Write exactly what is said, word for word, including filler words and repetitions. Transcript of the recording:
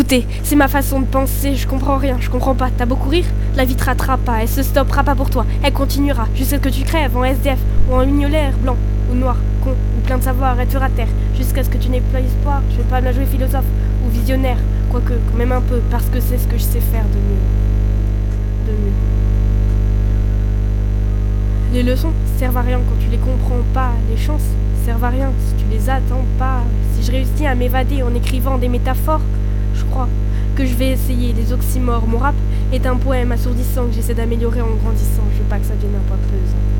écouter, c'est ma façon de penser, je comprends rien, je comprends pas. T'as beau courir, la vie te rattrape pas, elle se stoppera pas pour toi, elle continuera jusqu'à ce que tu crèves en S D F ou en mignolaire, blanc ou noir, con ou plein de savoir, elle te fera taire jusqu'à ce que tu n'aies plus espoir. Je vais pas me la jouer philosophe ou visionnaire, quoique quand même un peu, parce que c'est ce que je sais faire de mieux. De mieux. Les leçons servent à rien quand tu les comprends pas, les chances servent à rien si tu les attends pas. Si je réussis à m'évader en écrivant des métaphores, je crois que je vais essayer des oxymores. Mon rap est un poème assourdissant que j'essaie d'améliorer en grandissant. Je veux pas que ça devienne un poids pesant.